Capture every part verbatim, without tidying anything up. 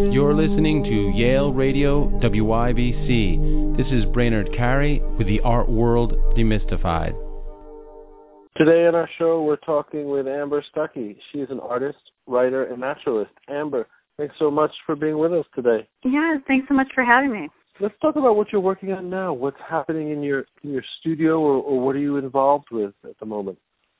You're listening to Yale Radio W I B C. This is Brainerd Carey with the Art World Demystified. Today on our show, we're talking with Amber Stuckey. She is an artist, writer, and naturalist. Amber, thanks so much for being with us today. Yeah, thanks so much for having me. Let's talk about what you're working on now. What's happening in your in your studio, or, or what are you involved with at the moment?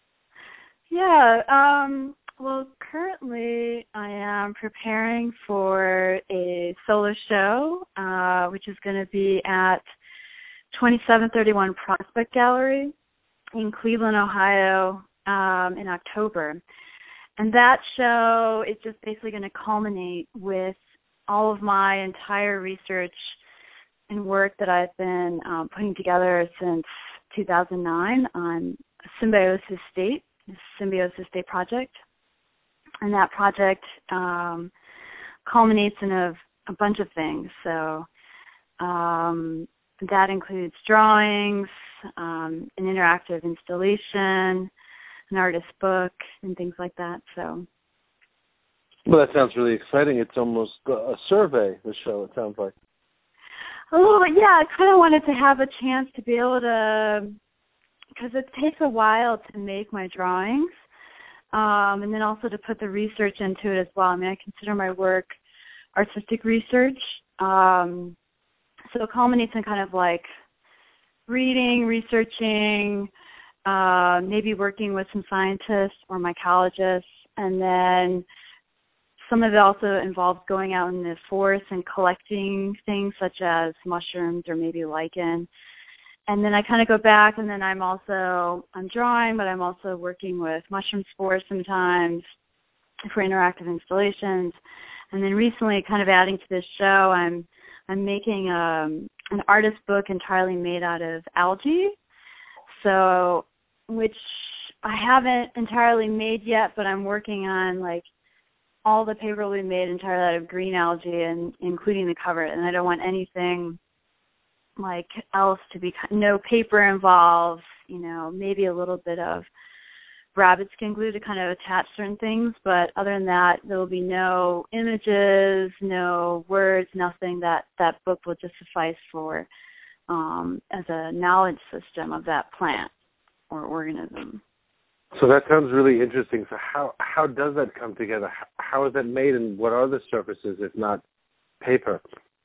Yeah, um, well, currently I am preparing for a solo show, uh, which is going to be at twenty-seven thirty-one Prospect Gallery in Cleveland, Ohio, um, in October. And that show is just basically going to culminate with all of my entire research and work that I've been um, putting together since two thousand nine on Symbiosis State, the Symbiosis State project. And that project um, culminates in a, a bunch of things. So um, that includes drawings, um, an interactive installation, an artist book, and things like that. So, well, that sounds really exciting. It's almost a survey, the show, it sounds like. A little bit, yeah. I kind of wanted to have a chance to be able to, because it takes a while to make my drawings, um, and then also to put the research into it as well. I mean, I consider my work artistic research. Um, so it culminates in kind of like reading, researching, uh, maybe working with some scientists or mycologists, and then some of it also involves going out in the forest and collecting things such as mushrooms or maybe lichen. And then I kind of go back, and then I'm also, I'm drawing, but I'm also working with mushroom spores sometimes for interactive installations. And then recently, kind of adding to this show, I'm I'm making um, an artist book entirely made out of algae, so which I haven't entirely made yet, but I'm working on like all the paper will be made entirely out of green algae, and including the cover. And I don't want anything like else to be, no paper involved. You know, maybe a little bit of rabbit skin glue to kind of attach certain things, but other than that, there will be no images, no words, nothing. That that book will just suffice for um, as a knowledge system of that plant or organism. So that sounds really interesting. So how how does that come together? How, how is that made, and what are the surfaces if not paper?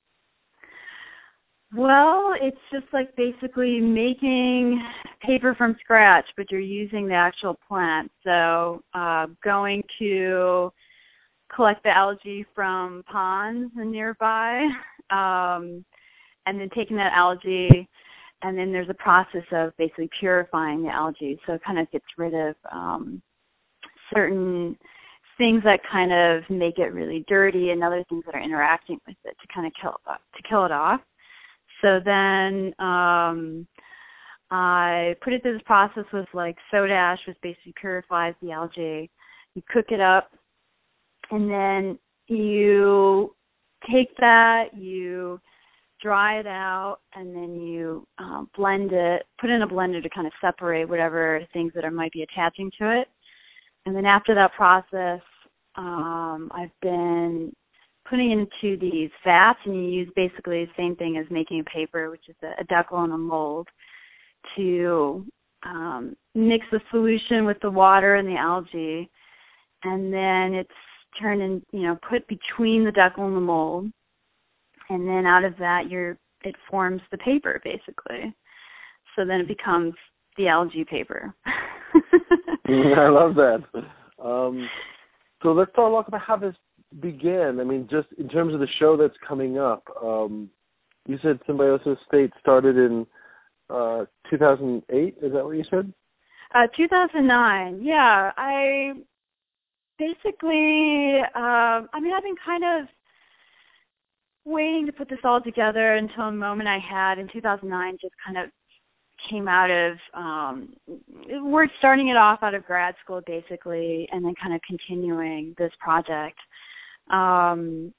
Well, it's just like basically making paper from scratch, but you're using the actual plant. So uh, going to collect the algae from ponds nearby, um, and then taking that algae, and then there's a process of basically purifying the algae. So it kind of gets rid of um, certain things that kind of make it really dirty, and other things that are interacting with it to kind of kill it, to kill it off. So then um, I put it through this process with like soda ash, which basically purifies the algae. You cook it up, and then you take that, you dry it out, and then you uh, blend it, put it in a blender to kind of separate whatever things that are, might be attaching to it. And then after that process, um, I've been putting it into these vats, and you use basically the same thing as making a paper, which is a, a decal and a mold, to um, mix the solution with the water and the algae, and then it's turned in, you know, put between the decal and the mold, and then out of that, you're it forms the paper basically. So then it becomes the algae paper. I love that. Um, so let's talk about how this began. I mean, just in terms of the show that's coming up, um, you said Symbiosis State started in uh, two thousand eight. Is that what you said? Uh, two thousand nine. Yeah, I basically, uh, I mean, I've been kind of waiting to put this all together until a moment I had in two thousand nine just kind of came out of, um, we're starting it off out of grad school basically, and then kind of continuing this project. Um,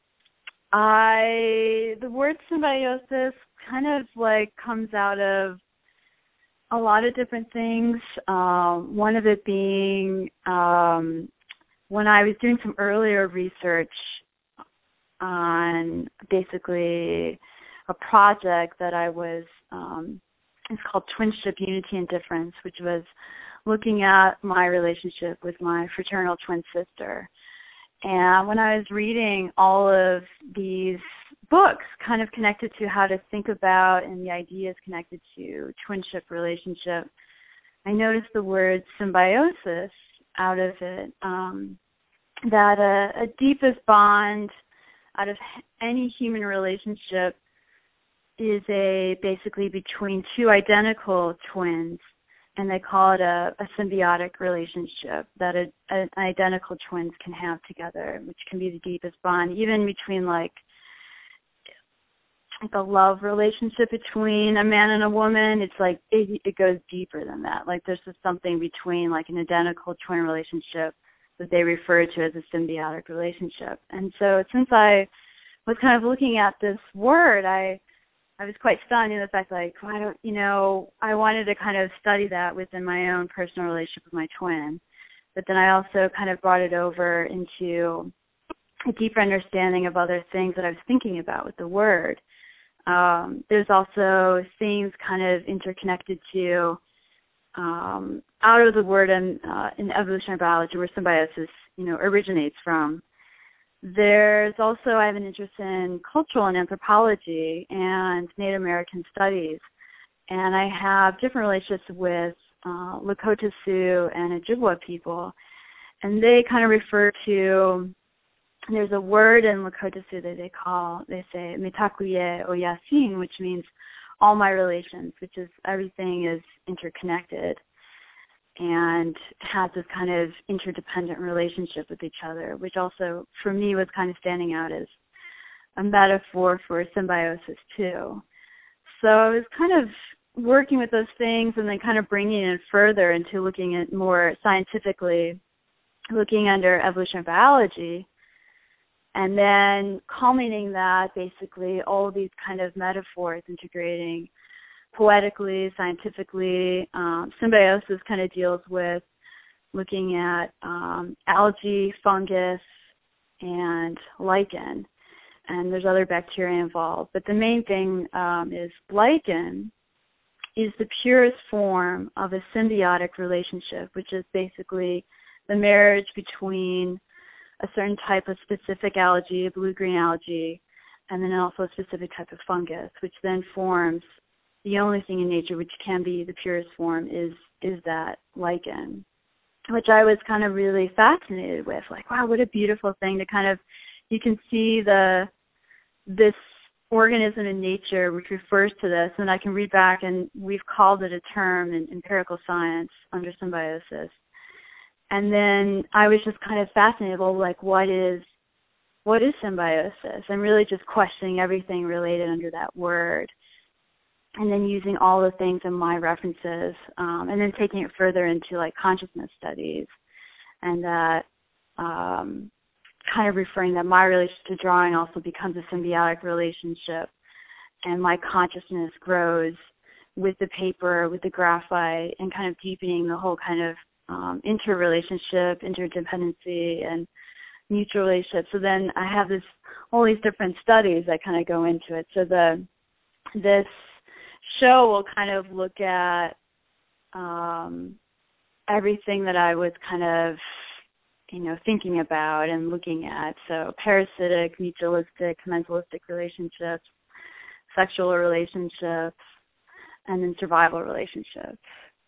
I, the word symbiosis kind of like comes out of a lot of different things. Um, one of it being um, when I was doing some earlier research on basically a project that I was, um, it's called Twinship Unity and Difference, which was looking at my relationship with my fraternal twin sister. And when I was reading all of these books kind of connected to how to think about and the ideas connected to twinship relationship, I noticed the word symbiosis out of it, um, that a, a deepest bond out of any human relationship is a basically between two identical twins, and they call it a, a symbiotic relationship that a, a, identical twins can have together, which can be the deepest bond, even between like like a love relationship between a man and a woman. It's like it, it goes deeper than that. Like there's just something between like an identical twin relationship that they refer to as a symbiotic relationship. And so since I was kind of looking at this word, I I was quite stunned in the fact like, I don't, you know, I wanted to kind of study that within my own personal relationship with my twin. But then I also kind of brought it over into a deeper understanding of other things that I was thinking about with the word. Um, there's also things kind of interconnected to um, out of the word in, uh, in evolutionary biology where symbiosis, you know, originates from. There's also, I have an interest in cultural and anthropology and Native American studies, and I have different relationships with uh, Lakota Sioux and Ojibwa people, and they kind of refer to, there's a word in Lakota Sioux that they call, they say, mitakuye o yasin, which means all my relations, which is everything is interconnected and has this kind of interdependent relationship with each other, which also, for me, was kind of standing out as a metaphor for symbiosis, too. So I was kind of working with those things and then kind of bringing it further into looking at more scientifically, looking under evolutionary biology, and then culminating that, basically, all of these kind of metaphors integrating poetically, scientifically. Um, symbiosis kind of deals with looking at um, algae, fungus, and lichen, and there's other bacteria involved. But the main thing um, is lichen is the purest form of a symbiotic relationship, which is basically the marriage between a certain type of specific algae, a blue-green algae, and then also a specific type of fungus, which then forms the only thing in nature which can be the purest form is is that lichen, which I was kind of really fascinated with. Like, wow, what a beautiful thing to kind of, you can see the this organism in nature which refers to this, and I can read back, and we've called it a term in empirical science under symbiosis. And then I was just kind of fascinated, well, like, what is what is symbiosis? I'm really just questioning everything related under that word, and then using all the things in my references, um, and then taking it further into like consciousness studies, and that um, kind of referring that my relationship to drawing also becomes a symbiotic relationship, and my consciousness grows with the paper, with the graphite, and kind of deepening the whole kind of um, interrelationship, interdependency, and mutual relationship. So then I have this all these different studies that kind of go into it. So the this show will kind of look at um, everything that I was kind of, you know, thinking about and looking at. So parasitic, mutualistic, mentalistic relationships, sexual relationships, and then survival relationships.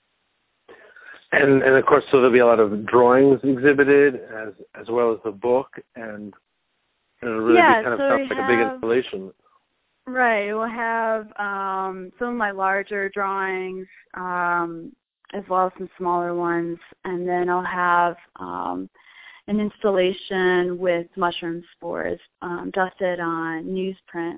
And and of course, so there'll be a lot of drawings exhibited as as well as the book, and it'll really yeah, be kind of so sounds like have, a big installation. Right. We'll have um, some of my larger drawings, um, as well as some smaller ones, and then I'll have um, an installation with mushroom spores um, dusted on newsprint,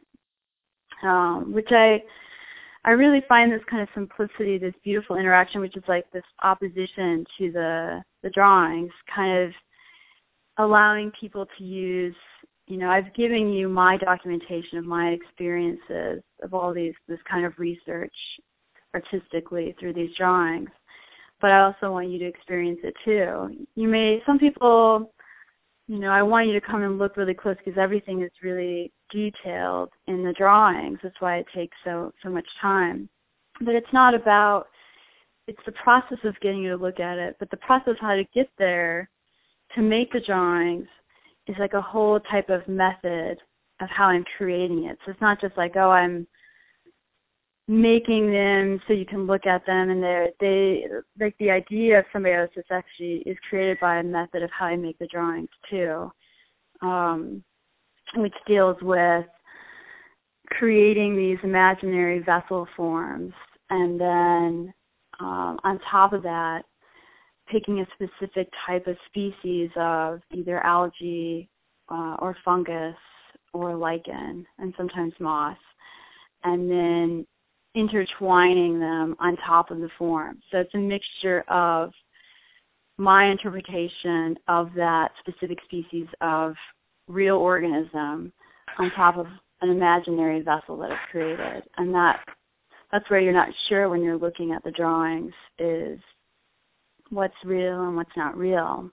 um, which I I really find this kind of simplicity, this beautiful interaction, which is like this opposition to the the drawings, kind of allowing people to use. You know, I've given you my documentation of my experiences of all these, this kind of research artistically through these drawings, but I also want you to experience it too. You may, some people you know, I want you to come and look really close because everything is really detailed in the drawings. That's why it takes so so much time. But it's not about, it's the process of getting you to look at it. But the process of how to get there to make the drawings is like a whole type of method of how I'm creating it. So it's not just like, oh, I'm making them so you can look at them, and they're, they, like the idea of symbiosis actually is created by a method of how I make the drawings too, um, which deals with creating these imaginary vessel forms, and then um, on top of that, picking a specific type of species of either algae uh, or fungus or lichen, and sometimes moss, and then intertwining them on top of the form. So it's a mixture of my interpretation of that specific species of real organism on top of an imaginary vessel that I've created. And that that's where you're not sure when you're looking at the drawings, is what's real and what's not real.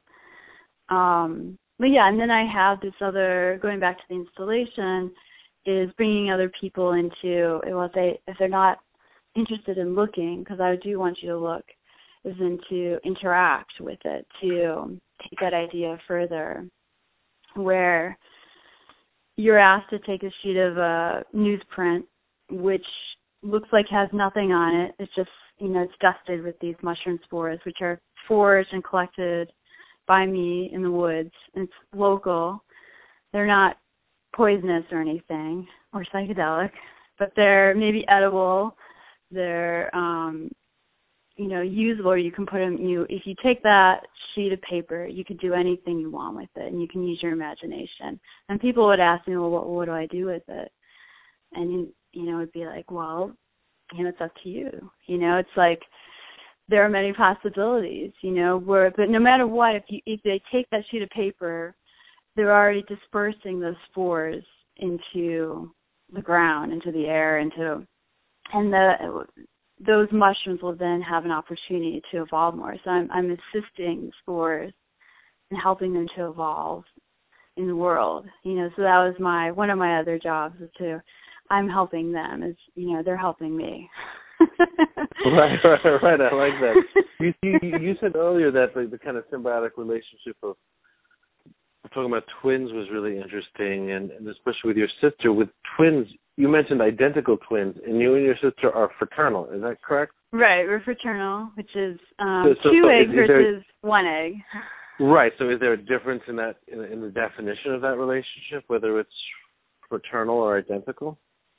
Um, but yeah, and then I have this other, going back to the installation, is bringing other people into, well, if, they, if they're not interested in looking, because I do want you to look, is then to interact with it, to take that idea further, where you're asked to take a sheet of uh, newsprint, which looks like has nothing on it. It's just, you know, it's dusted with these mushroom spores, which are foraged and collected by me in the woods. And it's local. They're not poisonous or anything, or psychedelic, but they're maybe edible. They're, um, you know, usable. Or you can put them. You, if you take that sheet of paper, you could do anything you want with it, and you can use your imagination. And people would ask me, well, what, what do I do with it? And you know, it'd be like, well, you know, it's up to you. You know, it's like there are many possibilities. You know, where, but no matter what, if you if they take that sheet of paper, they're already dispersing those spores into the ground, into the air, into, and the those mushrooms will then have an opportunity to evolve more. So I'm, I'm assisting the spores and helping them to evolve in the world. You know, so that was my one of my other jobs, is to, I'm helping them, is, you know, they're helping me. right, right, right. I like that. You, you, you said earlier that the, the kind of symbiotic relationship of talking about twins was really interesting, and, and especially with your sister. With twins, you mentioned identical twins, and you and your sister are fraternal. Is that correct? Right, we're fraternal, which is um, so, so, two so eggs is, is versus there, one egg. Right. So, is there a difference in that in, in the definition of that relationship, whether it's fraternal or identical?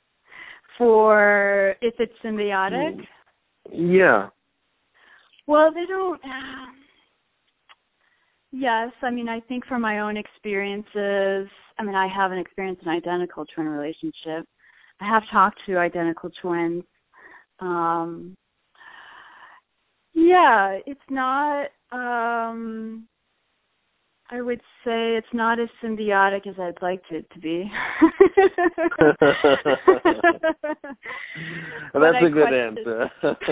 For if it's symbiotic? Yeah. Well, they don't. Uh, yes, I mean, I think from my own experiences, I mean, I haven't experienced an identical twin relationship. I have talked to identical twins. Um, yeah, it's not, um, I would say it's not as symbiotic as I'd like it to be. Well, that's a good answer.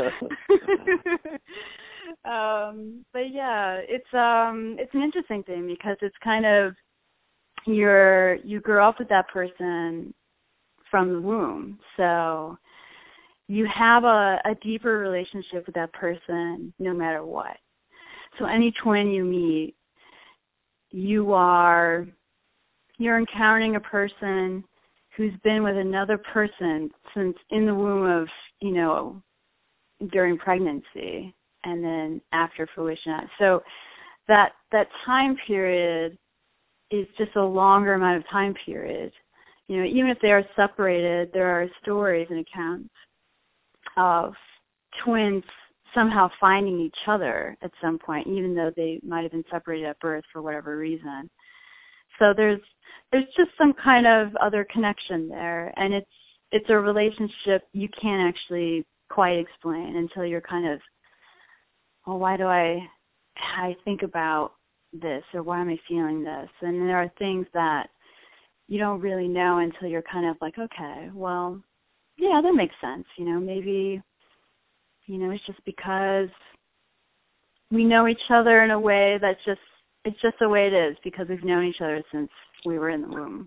um, but yeah, it's um, it's an interesting thing because it's kind of you're you grew up with that person from the womb, so you have a, a deeper relationship with that person no matter what. So any twin you meet, you are you're encountering a person who's been with another person since in the womb of, you know, during pregnancy and then after fruition. So that that time period is just a longer amount of time period. You know, even if they are separated, there are stories and accounts of twins somehow finding each other at some point, even though they might have been separated at birth for whatever reason. So there's there's just some kind of other connection there, and it's it's a relationship you can't actually quite explain until you're kind of, well, why do I I think about this, or why am I feeling this? And there are things that you don't really know until you're kind of like, okay, well, yeah, that makes sense. You know, maybe, you know, it's just because we know each other in a way that's just it's just the way it is because we've known each other since we were in the womb.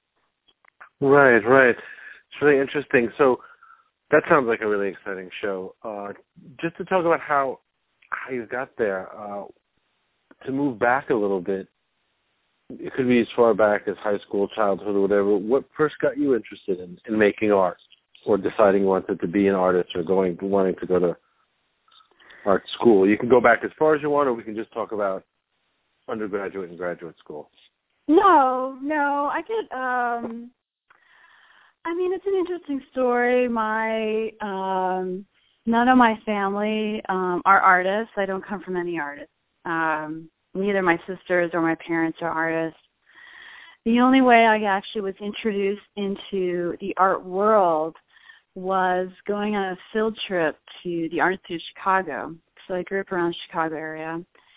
Right, right. It's really interesting. So that sounds like a really exciting show. Uh, just to talk about how how you got there, uh, to move back a little bit, it could be as far back as high school, childhood, or whatever. What first got you interested in, in making art, or deciding you wanted to be an artist, or going wanting to go to art school? You can go back as far as you want, or we can just talk about undergraduate and graduate school. No, no, I could. Um, I mean, it's an interesting story. My um, none of my family um, are artists. I don't come from any artists. Um, neither my sisters or my parents are artists. The only way I actually was introduced into the art world was going on a field trip to the Art Institute of Chicago. So I grew up around the Chicago area.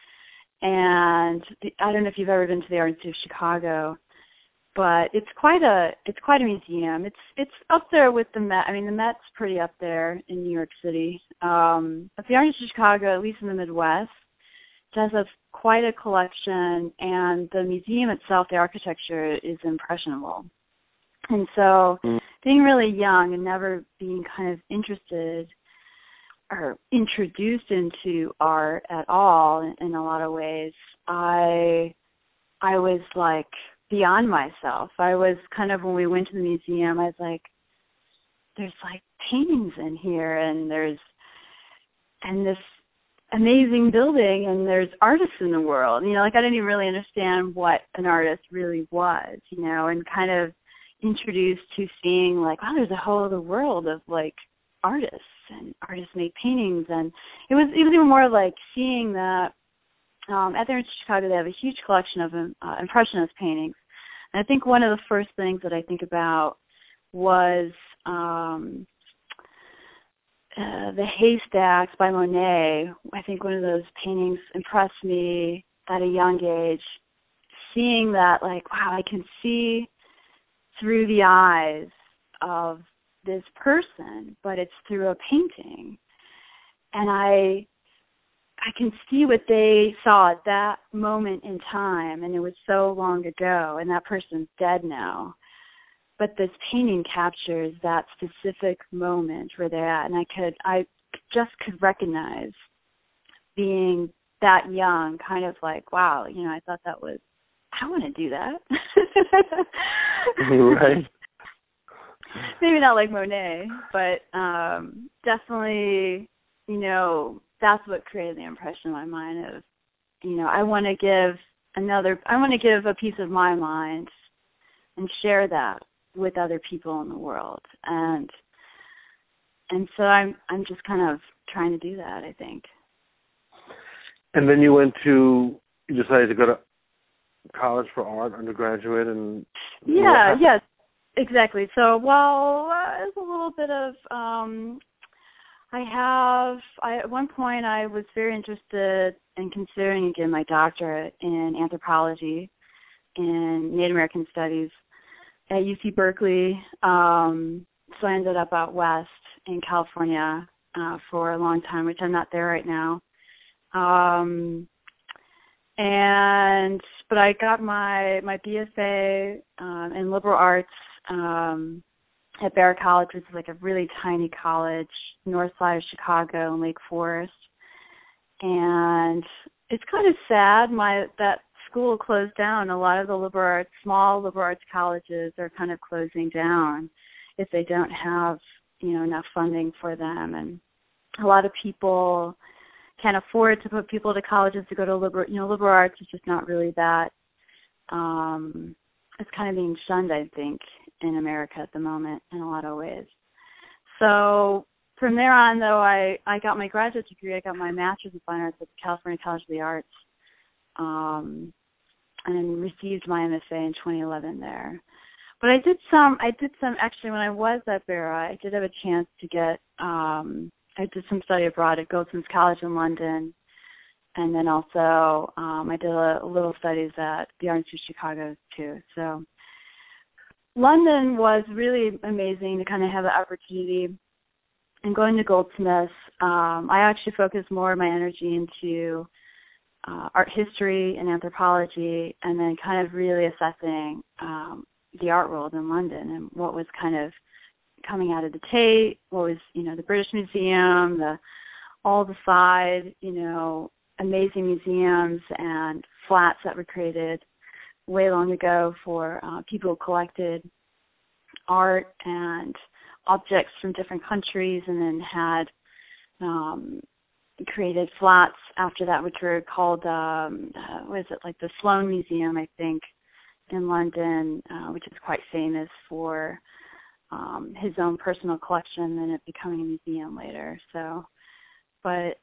And the, I don't know if you've ever been to the Art Institute of Chicago, but it's quite a it's quite a museum. It's it's up there with the Met. I mean, the Met's pretty up there in New York City. Um, but the Art Institute of Chicago, at least in the Midwest, does have quite a collection, and the museum itself, the architecture, is impressionable. And so mm. being really young and never being kind of interested or introduced into art at all in, in a lot of ways, I I was like beyond myself. I was kind of, when we went to the museum, I was like, there's like paintings in here, and there's and this amazing building, and there's artists in the world. You know, like I didn't even really understand what an artist really was, you know, and kind of introduced to seeing like, wow, there's a whole other world of like artists, and artists make paintings. And it was it was even more like seeing that um, at the Art Institute of Chicago, they have a huge collection of uh, impressionist paintings. And I think one of the first things that I think about was um, uh, the Haystacks by Monet. I think one of those paintings impressed me at a young age, seeing that like, wow, I can see through the eyes of this person, but it's through a painting. And I I can see what they saw at that moment in time, and it was so long ago, and that person's dead now. But this painting captures that specific moment where they're at, and I could I just could recognize being that young, kind of like, wow, you know, I thought that was, I want to do that. Right. Maybe not like Monet, but um, definitely, you know, that's what created the impression in my mind of, you know, I want to give another, I want to give a piece of my mind and share that with other people in the world. And and so I'm I'm just kind of trying to do that, I think. And then you went to, you decided to go to college for art, undergraduate, and yeah, yes, exactly. So, well, uh, it's a little bit of. Um, I have. I at one point I was very interested in considering getting my doctorate in anthropology and Native American studies at U C Berkeley. Um, so I ended up out west in California uh, for a long time, which I'm not there right now. Um, And, but I got my, my B F A um, in liberal arts um, at Barrett College, which is like a really tiny college, north side of Chicago in Lake Forest. And it's kind of sad, my that school closed down. A lot of the liberal arts, small liberal arts colleges are kind of closing down if they don't have, you know, enough funding for them. And a lot of people can't afford to put people to colleges to go to liberal, you know, liberal arts is just not really that, um, it's kind of being shunned, I think, in America at the moment in a lot of ways. So from there on, though, I, I got my graduate degree. I got my master's in fine arts at the California College of the Arts, um, and received my M F A in twenty eleven there. But I did some, I did some, actually, when I was at Barra, I did have a chance to get, um, I did some study abroad at Goldsmiths College in London, and then also um, I did a, a little studies at the Art Institute of Chicago too. So London was really amazing to kind of have the opportunity. And going to Goldsmiths, um, I actually focused more of my energy into uh, art history and anthropology, and then kind of really assessing um, the art world in London and what was kind of coming out of the Tate, what was, you know, the British Museum, the all the side, you know, amazing museums and flats that were created way long ago for uh, people who collected art and objects from different countries, and then had um, created flats after that, which were called, um, uh, what is it, like the Sloane Museum, I think, in London, uh, which is quite famous for um, his own personal collection, and it becoming a museum later. So, but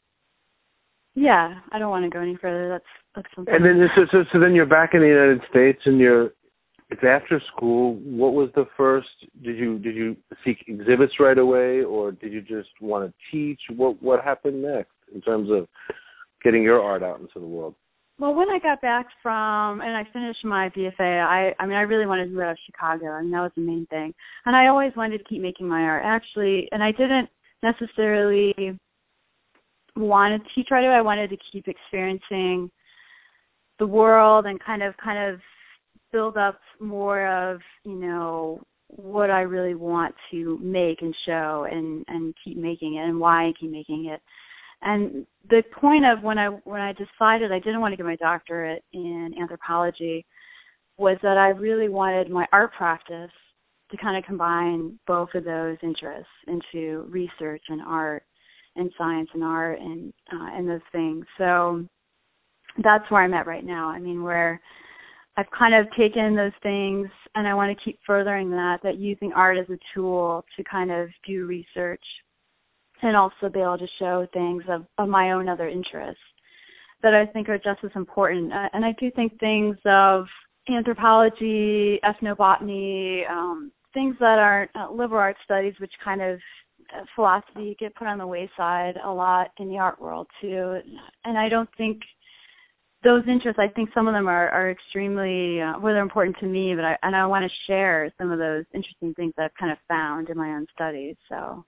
yeah, I don't want to go any further. That's that's something. And then, so, so, so then you're back in the United States, and you're it's after school. What was the first? Did you did you seek exhibits right away, or did you just want to teach? What what happened next in terms of getting your art out into the world? Well, when I got back from, and I finished my B F A, I, I mean, I really wanted to move out of Chicago, and that was the main thing. And I always wanted to keep making my art, actually, and I didn't necessarily want to teach right away. I wanted to keep experiencing the world and kind of, kind of build up more of, you know, what I really want to make and show, and, and keep making it, and why I keep making it. And the point of when I when I decided I didn't want to get my doctorate in anthropology was that I really wanted my art practice to kind of combine both of those interests into research and art and science and art and uh, and those things. So that's where I'm at right now. I mean, where I've kind of taken those things and I want to keep furthering that, that using art as a tool to kind of do research and also be able to show things of, of my own other interests that I think are just as important. Uh, and I do think things of anthropology, ethnobotany, um, things that are uh, liberal arts studies, which kind of uh, philosophy get put on the wayside a lot in the art world too. And I don't think those interests, I think some of them are, are extremely, uh, well, they're important to me, but I, and I want to share some of those interesting things that I've kind of found in my own studies. So,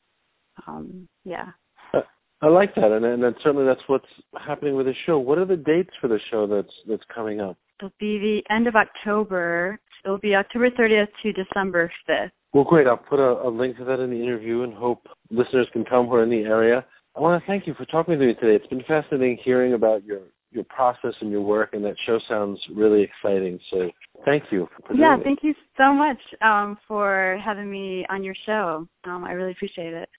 um, yeah. I like that, and, and certainly that's what's happening with the show. What are the dates for the show that's that's coming up? It'll be the end of October. It'll be October thirtieth to December fifth. Well, great. I'll put a, a link to that in the interview and hope listeners can come who are in the area. I want to thank you for talking to me today. It's been fascinating hearing about your, your process and your work, and that show sounds really exciting. So thank you for doing Yeah, it. thank you so much um, for having me on your show. Um, I really appreciate it.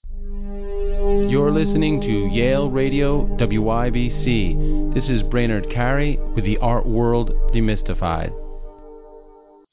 You're listening to Yale Radio W I B C. This is Brainard Carey with the Art World Demystified.